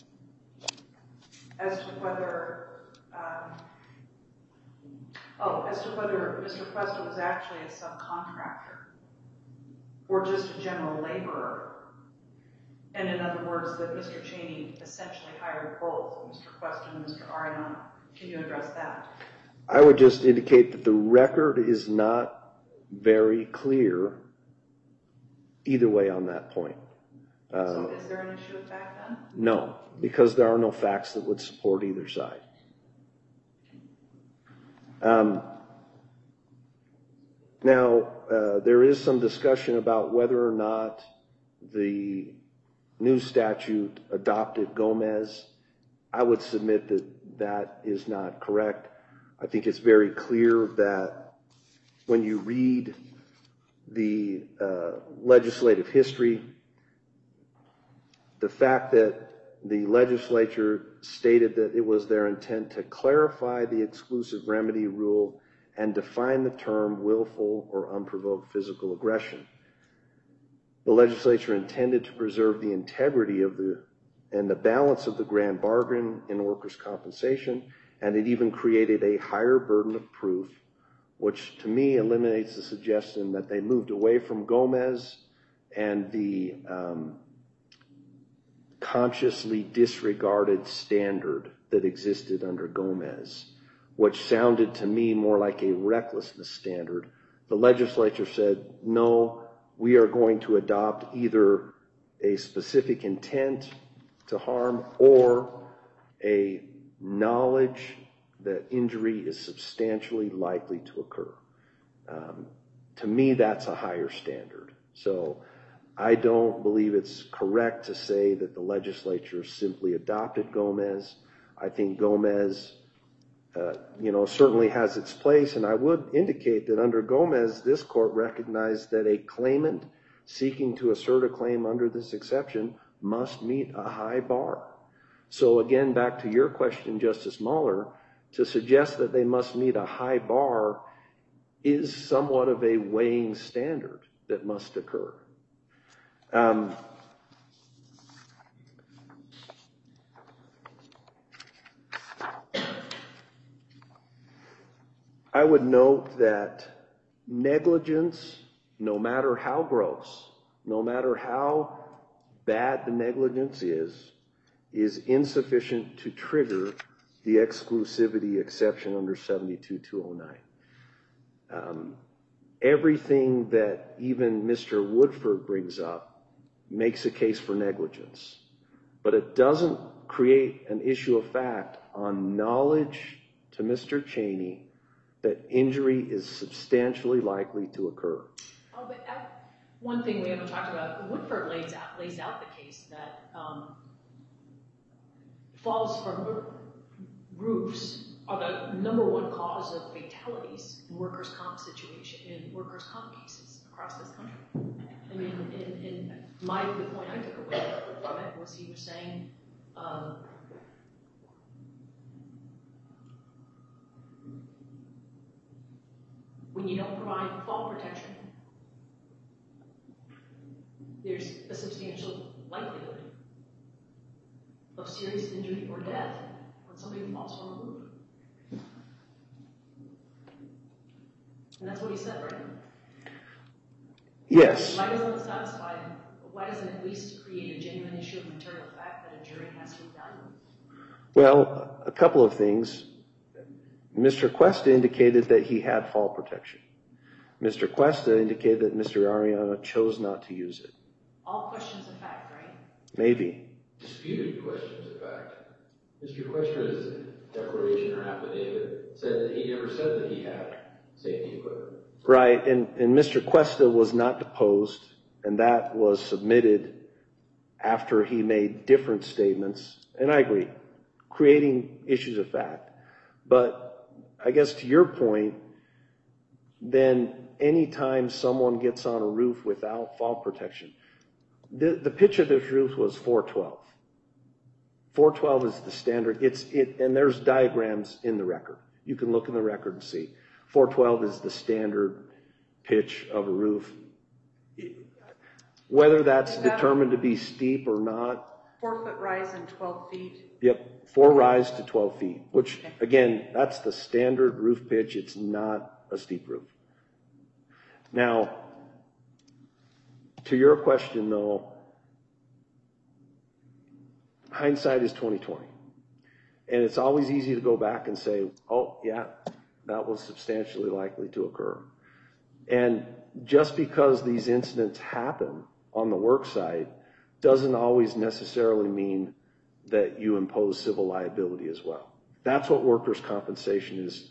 as to whether, um, oh, as to whether Mister Cuesta was actually a subcontractor or just a general laborer. And in other words, that Mister Cheney essentially hired both Mister Cuesta and Mister Arellano. Can you address that? I would just indicate that the record is not very clear either way on that point. Um, so is there an issue of fact then? No, because there are no facts that would support either side. Um, now, uh, there is some discussion about whether or not the new statute adopted Gomez. I would submit that that is not correct. I think it's very clear that when you read the uh, legislative history, the fact that the legislature stated that it was their intent to clarify the exclusive remedy rule and define the term willful or unprovoked physical aggression. The legislature intended to preserve the integrity of the and the balance of the grand bargain in workers' compensation, and it even created a higher burden of proof, which to me eliminates the suggestion that they moved away from Gomez and the um, consciously disregarded standard that existed under Gomez, which sounded to me more like a recklessness standard. The legislature said, no, we are going to adopt either a specific intent to harm or a knowledge that injury is substantially likely to occur. Um, to me, that's a higher standard. So I don't believe it's correct to say that the legislature simply adopted Gomez. I think Gomez, uh, you know, certainly has its place, and I would indicate that under Gomez, this court recognized that a claimant seeking to assert a claim under this exception must meet a high bar. So again, back to your question, Justice Mahler, to suggest that they must meet a high bar is somewhat of a weighing standard that must occur. Um, I would note that negligence, no matter how gross, no matter how bad the negligence is, is insufficient to trigger the exclusivity exception under seventy-two two oh nine. Um, everything that even Mister Woodford brings up makes a case for negligence, but it doesn't create an issue of fact on knowledge to Mister Cheney that injury is substantially likely to occur. Oh, but uh, one thing we haven't talked about, Woodford lays out, lays out the case that um, falls from roofs are the number one cause of fatalities in workers' comp situation, in workers' comp cases across this country. I mean, in, in my, the point I took away from it was he was saying, um, when you don't provide fall protection, there's a substantial likelihood of serious injury or death when somebody falls from a roof. And that's what he said, right? Yes. Why doesn't it satisfy him? Why doesn't it at least create a genuine issue of material fact that a jury has to evaluate? Well, a couple of things. Mister Cuesta indicated that he had fall protection. Mister Cuesta indicated that Mister Arellano chose not to use it. All questions of fact, right? Maybe. Disputed questions of fact. Mister Cuesta's declaration or affidavit said that he never said that he had safety equipment. Right, and, and Mister Cuesta was not deposed, and that was submitted after he made different statements, and I agree, creating issues of fact. But I guess to your point, then anytime someone gets on a roof without fall protection, the, the pitch of this roof was four twelve. four twelve is the standard. It's it, and there's diagrams in the record. You can look in the record and see. four twelve is the standard pitch of a roof. Whether that's Is that- determined to be steep or not, Four foot rise and twelve feet. yep, four rise to twelve feet, which again, that's the standard roof pitch. It's not a steep roof. Now, to your question though, hindsight is twenty twenty. And it's always easy to go back and say, oh yeah, that was substantially likely to occur. And just because these incidents happen on the work site doesn't always necessarily mean that you impose civil liability as well. That's what workers' compensation is,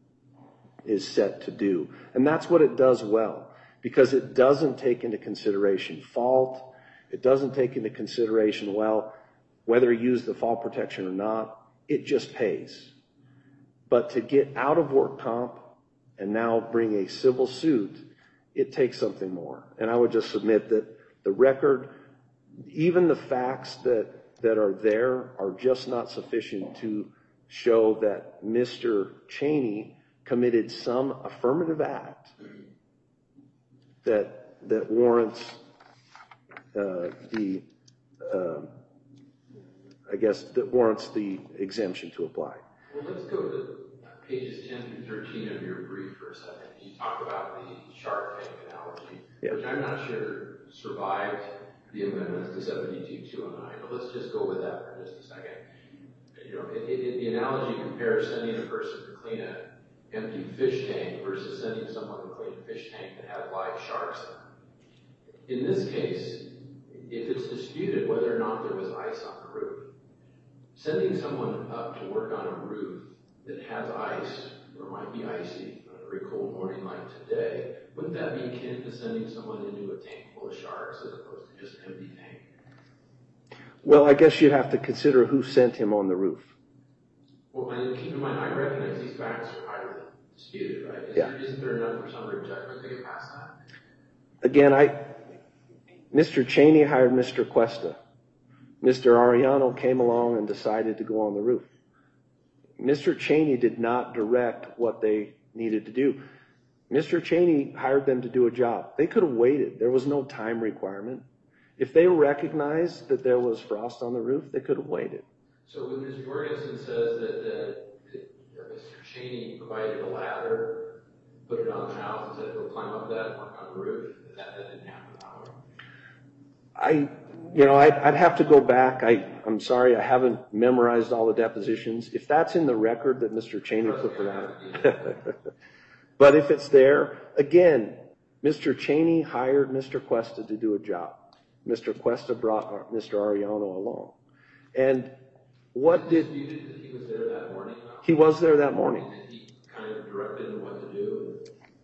is set to do. And that's what it does well, because it doesn't take into consideration fault. It doesn't take into consideration, well, whether you use the fall protection or not, it just pays. But to get out of work comp and now bring a civil suit, it takes something more. And I would just submit that the record, even the facts that, that are there are just not sufficient to show that Mister Cheney committed some affirmative act that, that warrants uh, the, uh, I guess, that warrants the exemption to apply. Well, let's go to pages ten through thirteen of your brief for a second. You talk about the shark tank analogy, Yeah. which I'm not sure survived the amendments to seventy-two two oh nine, but let's just go with that for just a second. You know, it, it, the analogy compares sending a person to clean an empty fish tank versus sending someone to clean a fish tank that has live sharks in it. In this case, if it's disputed whether or not there was ice on the roof, sending someone up to work on a roof that has ice, or might be icy on a very cold morning like today, wouldn't that be akin to sending someone into a tank full of sharks as opposed to just an empty tank? Well, I guess you'd have to consider who sent him on the roof. Well, and keep in mind, I recognize these facts are highly disputed, right? Is Yeah. there, isn't there enough for summary judgment to get past that? Again, I, Mister Cheney hired Mister Cuesta. Mister Ariano came along and decided to go on the roof. Mister Cheney did not direct what they needed to do. Mister Cheney hired them to do a job. They could have waited. There was no time requirement. If they recognized that there was frost on the roof, they could have waited. So when Mister Jorgensen says that, uh, that Mister Cheney provided a ladder, put it on the house and said, go climb up that and work on the roof, that, that didn't happen that way. I, you know, I'd, I'd have to go back. I, I'm sorry, I haven't memorized all the depositions. If that's in the record that Mister Cheney put for that. But if it's there, again, Mister Cheney hired Mister Cuesta to do a job. Mister Cuesta brought Mister Ariano along. And what did... You did that he was there that morning, though? He was there that morning. And he kind of directed them what to do?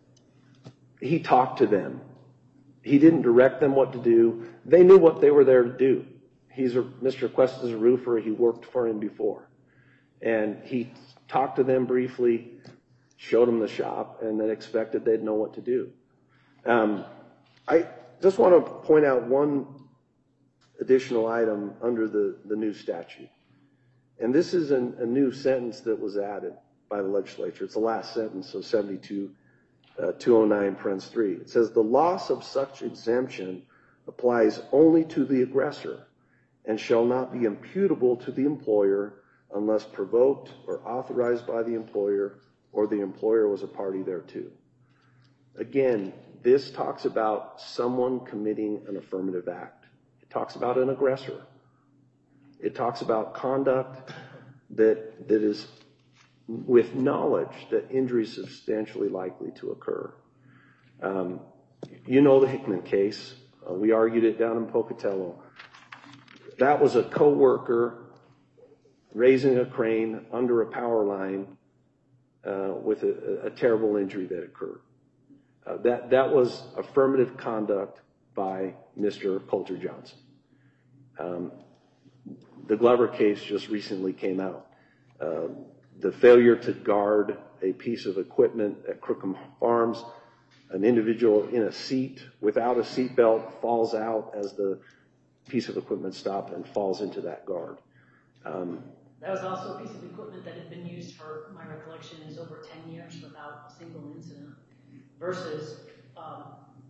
He talked to them. He didn't direct them what to do. They knew what they were there to do. He's a, Mister Cuesta's a roofer. He worked for him before. And he talked to them briefly, showed them the shop, and then expected they'd know what to do. Um, I just want to point out one additional item under the, the new statute. And this is an, a new sentence that was added by the legislature. It's the last sentence of seventy-two two oh nine, parens three. It says, the loss of such exemption applies only to the aggressor and shall not be imputable to the employer unless provoked or authorized by the employer or the employer was a party thereto. Again, this talks about someone committing an affirmative act. It talks about an aggressor. It talks about conduct that, that is with knowledge that injury is substantially likely to occur. Um, you know the Hickman case. Uh, we argued it down in Pocatello. That was a coworker raising a crane under a power line uh, with a, a terrible injury that occurred. Uh, that, that was affirmative conduct by Mister Coulter Johnson. Um, the Glover case just recently came out. Uh, the failure to guard a piece of equipment at Crookham Farms, an individual in a seat without a seatbelt falls out as the piece of equipment stopped and falls into that guard. Um, That was also a piece of equipment that had been used for, my recollection is over ten years without a single incident, versus um,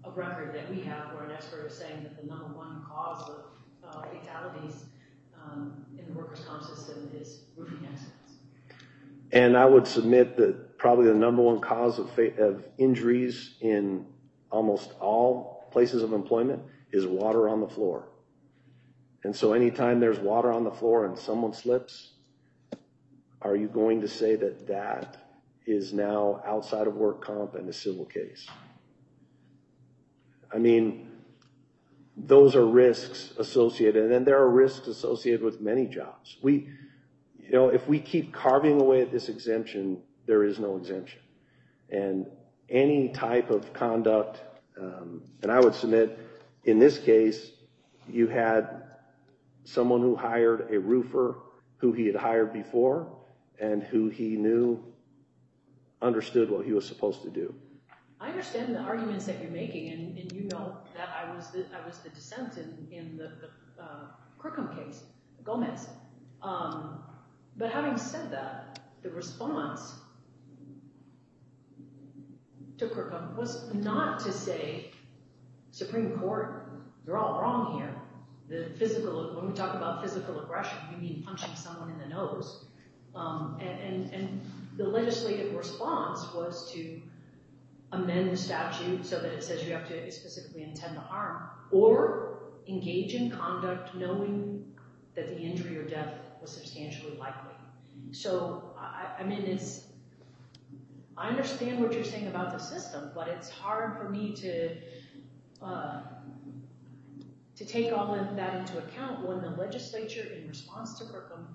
a record that we have where an expert is saying that the number one cause of uh, fatalities um, in the workers' comp system is roofing accidents. And I would submit that probably the number one cause of, fa- of injuries in almost all places of employment is water on the floor. And so anytime there's water on the floor and someone slips, are you going to say that that is now outside of work comp and a civil case? I mean, those are risks associated, and there are risks associated with many jobs. We, you know, if we keep carving away at this exemption, there is no exemption. And any type of conduct, um, and I would submit, in this case, you had someone who hired a roofer who he had hired before and who he knew understood what he was supposed to do. I understand the arguments that you're making, and, and you know that I was the, I was the dissent in, in the, the uh, Crookham case, Gomez. Um, but having said that, the response to Crookham was not to say, Supreme Court, you're all wrong here. The physical, when we talk about physical aggression, we mean punching someone in the nose. Um, and, and, and the legislative response was to amend the statute so that it says you have to specifically intend to harm or engage in conduct knowing that the injury or death was substantially likely. So, I, I mean, it's, I understand what you're saying about the system, but it's hard for me to, uh, to take all of that into account when the legislature, in response to Crookham,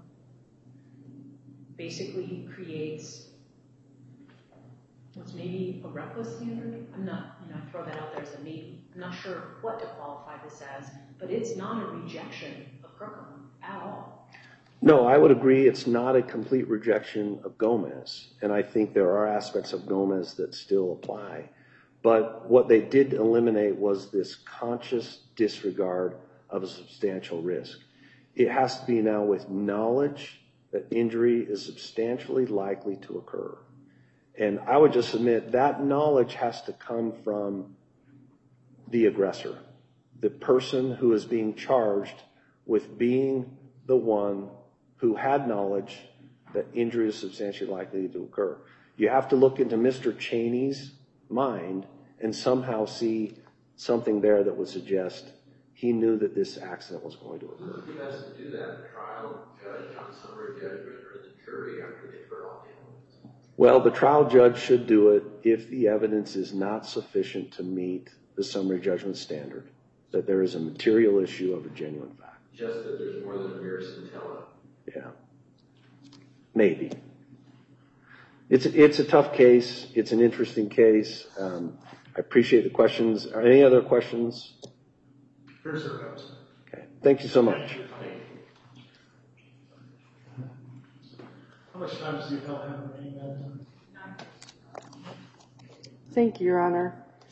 basically creates what's maybe a reckless standard. I'm not, you know, I throw that out there as a maybe. I'm not sure what to qualify this as, but it's not a rejection of Crookham at all. No, I would agree it's not a complete rejection of Gomez, and I think there are aspects of Gomez that still apply. But what they did eliminate was this conscious disregard of a substantial risk. It has to be now with knowledge that injury is substantially likely to occur. And I would just submit that knowledge has to come from the aggressor, the person who is being charged with being the one who had knowledge that injury is substantially likely to occur. You have to look into Mister Cheney's mind and somehow see something there that would suggest he knew that this accident was going to occur. Who has to do that? The trial judge on summary judgment or the jury after they've heard all the evidence? Well, the trial judge should do it if the evidence is not sufficient to meet the summary judgment standard, that there is a material issue of a genuine fact. Just that there's more than a mere scintilla. Yeah, maybe. It's a, it's a tough case. It's an interesting case. Um, I appreciate the questions. Are any other questions? Sure, sir. Okay. Thank you so much. How much time does the appellant have remaining? Thank you, Your Honor.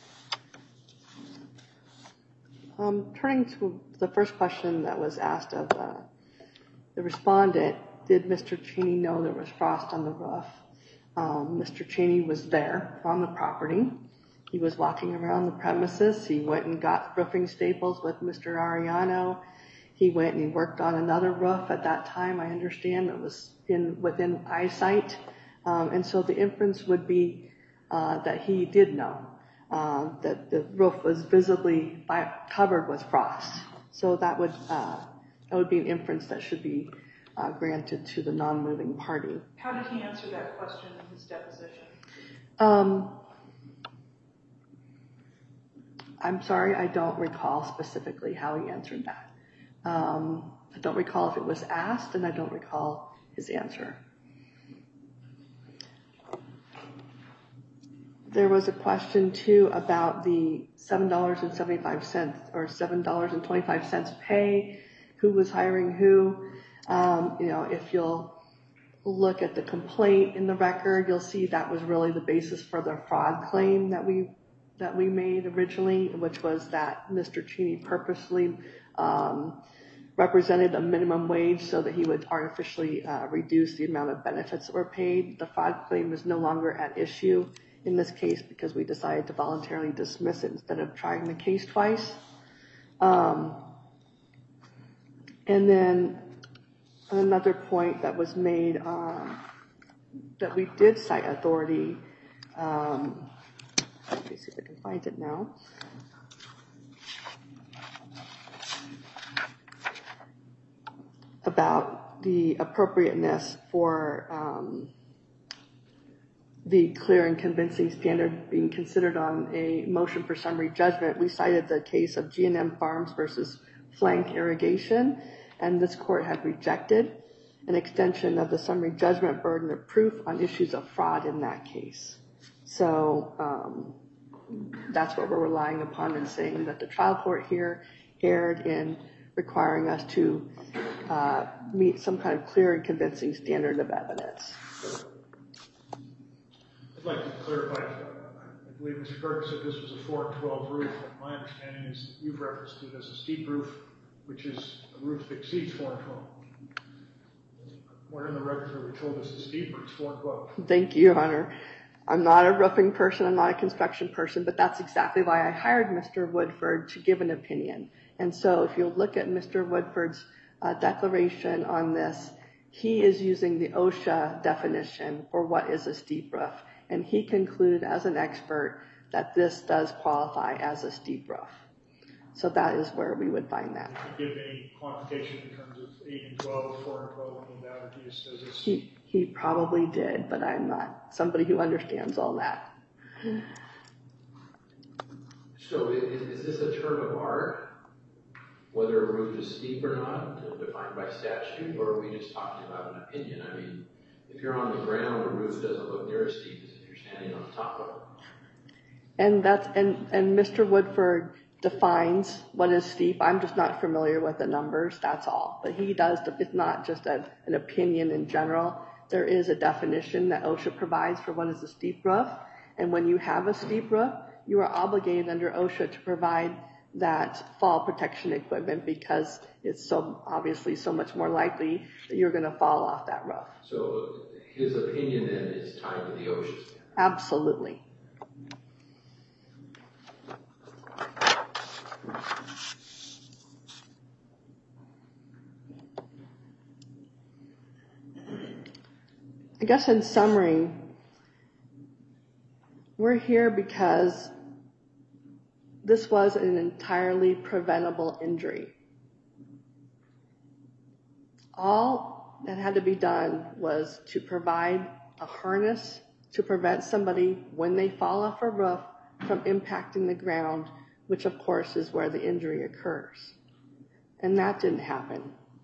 Um, turning to the first question that was asked of uh, the respondent, did Mister Cheney know there was frost on the roof? Um, Mister Cheney was there on the property. He was walking around the premises. He went and got roofing staples with Mister Ariano. He went and he worked on another roof at that time, I understand, that was in within eyesight. Um, and so the inference would be uh, that he did know uh, that the roof was visibly by, covered with frost. So that would uh, that would be an inference that should be uh, granted to the non-moving party. How did he answer that question in his deposition? Um, I'm sorry, I don't recall specifically how he answered that. Um, I don't recall if it was asked, and I don't recall his answer. There was a question, too, about the seven dollars and seventy-five cents or seven dollars and twenty-five cents pay, who was hiring who. Um, you know, if you'll look at the complaint in the record, you'll see that was really the basis for the fraud claim that we that we made originally, which was that Mister Cheney purposely um, represented a minimum wage so that he would artificially uh, reduce the amount of benefits that were paid. The fraud claim is no longer at issue. in this case because we decided to voluntarily dismiss it instead of trying the case twice. Um, and then another point that was made um, that we did cite authority. Um, let me see if I can find it now. About the appropriateness for um, the clear and convincing standard being considered on a motion for summary judgment. We cited the case of G and M Farms versus Flank Irrigation, and this court had rejected an extension of the summary judgment burden of proof on issues of fraud in that case. So um, that's what we're relying upon in saying that the trial court here erred in requiring us to uh, meet some kind of clear and convincing standard of evidence. I'd like to clarify, I believe Mister Gardner said this was a four and twelve roof, and my understanding is that you've referenced it as a steep roof, which is a roof that exceeds four and twelve. Where in the records are we told us the steep or it's four and twelve? Thank you, Your Honor. I'm not a roofing person, I'm not a construction person, but that's exactly why I hired Mister Woodford to give an opinion. And so if you look at Mister Woodford's uh, declaration on this, he is using the OSHA definition for what is a steep roof. And he concluded as an expert that this does qualify as a steep roof. So that is where we would find that. Give any quantification in terms of eight and twelve, four and twelve, any of that, or he just says it's... He, he probably did, but I'm not somebody who understands all that. So is, is this a term of art? Whether a roof is steep or not, defined by statute, or are we just talking about an opinion? I mean, if you're on the ground, a roof doesn't look near as steep as if you're standing on top of it. And that's and, and Mister Woodford defines what is steep. I'm just not familiar with the numbers, that's all. But he does, it's not just a, an opinion in general. There is a definition that OSHA provides for what is a steep roof. And when you have a steep roof, you are obligated under OSHA to provide that fall protection equipment because it's so obviously so much more likely that you're going to fall off that roof. So his opinion then is tied to the OSHA standard? Absolutely. I guess in summary, we're here because this was an entirely preventable injury. All that had to be done was to provide a harness to prevent somebody when they fall off a roof from impacting the ground, which of course is where the injury occurs. And that didn't happen.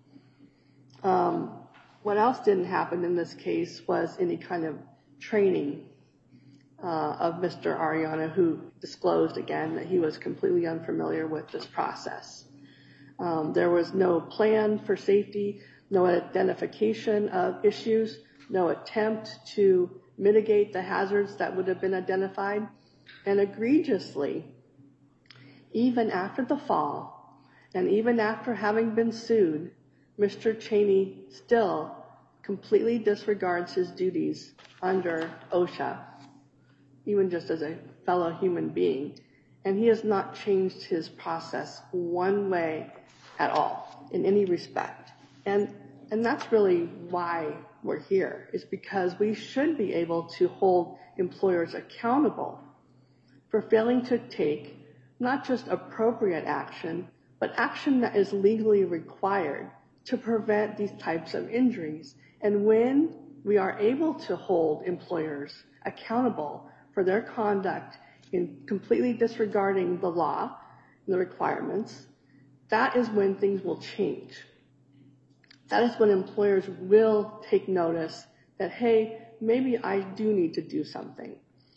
Um, what else didn't happen in this case was any kind of training Uh, of Mister Ariana, who disclosed again that he was completely unfamiliar with this process. Um, there was no plan for safety, no identification of issues, no attempt to mitigate the hazards that would have been identified. And egregiously, even after the fall, and even after having been sued, Mister Cheney still completely disregards his duties under OSHA, even just as a fellow human being. And he has not changed his process one way at all, in any respect. And and that's really why we're here, is because we should be able to hold employers accountable for failing to take not just appropriate action, but action that is legally required to prevent these types of injuries. And when we are able to hold employers accountable for their conduct in completely disregarding the law and the requirements, that is when things will change. That is when employers will take notice that, hey, maybe I do need to do something.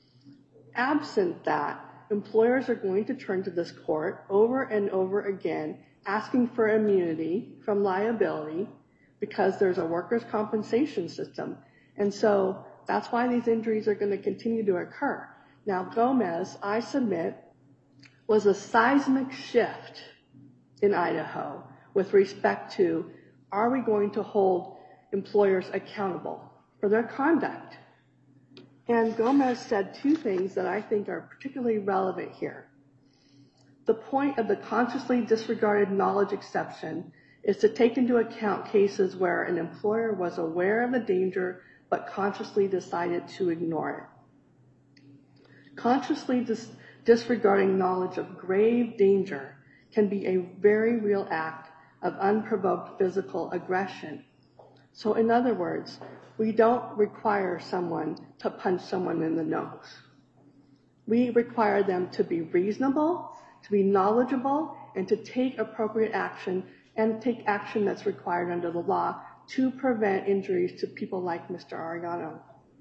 Absent that, employers are going to turn to this court over and over again, asking for immunity from liability because there's a workers' compensation system. And so that's why these injuries are going to continue to occur. Now, Gomez, I submit, was a seismic shift in Idaho with respect to, are we going to hold employers accountable for their conduct? And Gomez said two things that I think are particularly relevant here. The point of the consciously disregarded knowledge exception is to take into account cases where an employer was aware of the danger but consciously decided to ignore it. Consciously dis- disregarding knowledge of grave danger can be a very real act of unprovoked physical aggression. So in other words, we don't require someone to punch someone in the nose. We require them to be reasonable, to be knowledgeable, and to take appropriate action and take action that's required under the law to prevent injuries to people like Mister Arellano.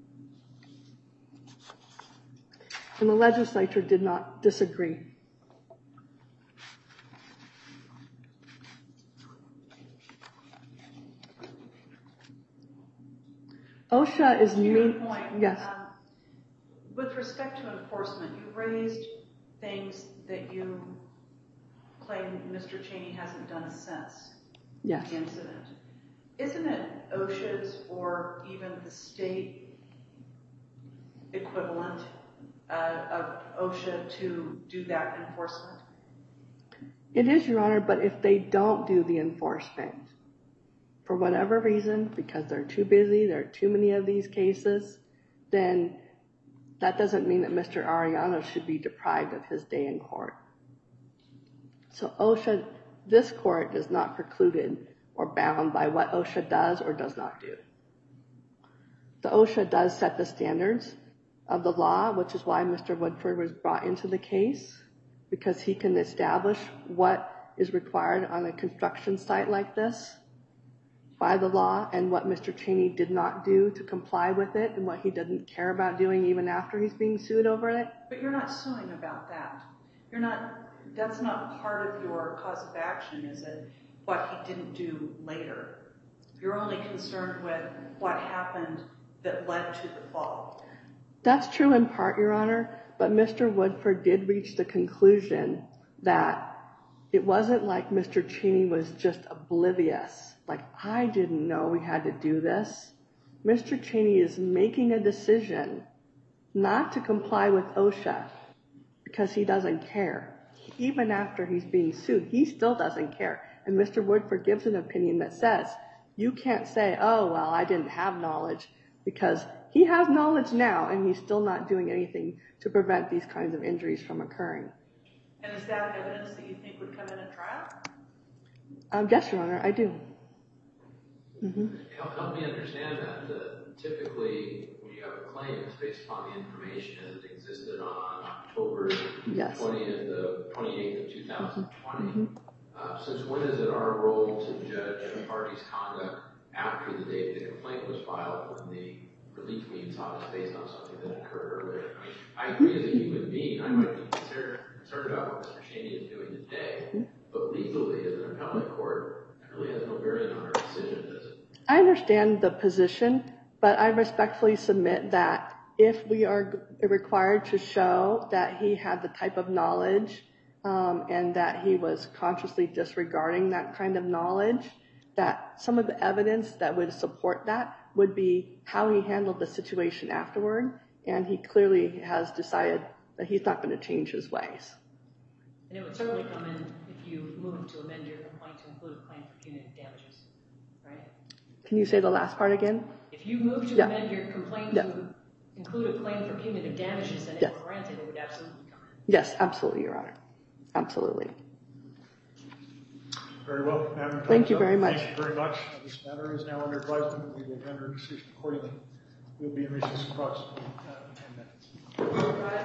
And the legislature did not disagree. OSHA is To your main, point, yes. um, with respect to enforcement, you raised things that you claim Mister Cheney hasn't done since Yes. the incident. Isn't it OSHA's or even the state equivalent uh, of OSHA to do that enforcement? It is, Your Honor, but if they don't do the enforcement, for whatever reason, because they're too busy, there are too many of these cases, then that doesn't mean that Mister Arellano should be deprived of his day in court. So OSHA, this court is not precluded or bound by what OSHA does or does not do. The OSHA does set the standards of the law, which is why Mister Woodford was brought into the case, because he can establish what is required on a construction site like this by the law and what Mister Cheney did not do to comply with it and what he didn't care about doing even after he's being sued over it. But you're not suing about that. You're not, that's not part of your cause of action, is it? What he didn't do later. You're only concerned with what happened that led to the fall. That's true in part, Your Honor, but Mister Woodford did reach the conclusion that it wasn't like Mister Cheney was just oblivious. Like, I didn't know we had to do this. Mister Cheney is making a decision not to comply with OSHA because he doesn't care. Even after he's being sued, he still doesn't care. And Mister Woodford gives an opinion that says, you can't say, oh, well, I didn't have knowledge, because he has knowledge now and he's still not doing anything to prevent these kinds of injuries from occurring. And is that evidence that you think would come in a trial? Um, yes, Your Honor, I do. Mm-hmm. Help, help me understand that. Uh, typically, when you have a claim, it's based upon the information as it existed on October Yes. twentieth, of twenty-eighth of two thousand twenty. Mm-hmm. Uh, since when is it our role to judge a party's conduct after the date the complaint was filed, when the relief being sought is based on something that occurred earlier? I mean, I agree as a human being, I might be concerned, concerned about what Mister Cheney is doing today, but legally, as an appellate court, it really has no bearing on our decision, does it? I understand the position, but I respectfully submit that if we are required to show that he had the type of knowledge um, and that he was consciously disregarding that kind of knowledge, that some of the evidence that would support that would be how he handled the situation afterward, and he clearly has decided that he's not going to change his ways. And it would certainly come in if you move to amend your complaint to include a claim for punitive damages, right? Can you say the last part again? If you move to Yeah. amend your complaint Yeah. to include a claim for punitive damages and Yeah. it were granted, it would absolutely come in. Yes, absolutely, Your Honor. Absolutely. Very well. Madam Thank you Counsel, very much. Thank you very much. This matter is now under advisement. We will render a decision accordingly. We'll be in recess approximately uh, ten minutes.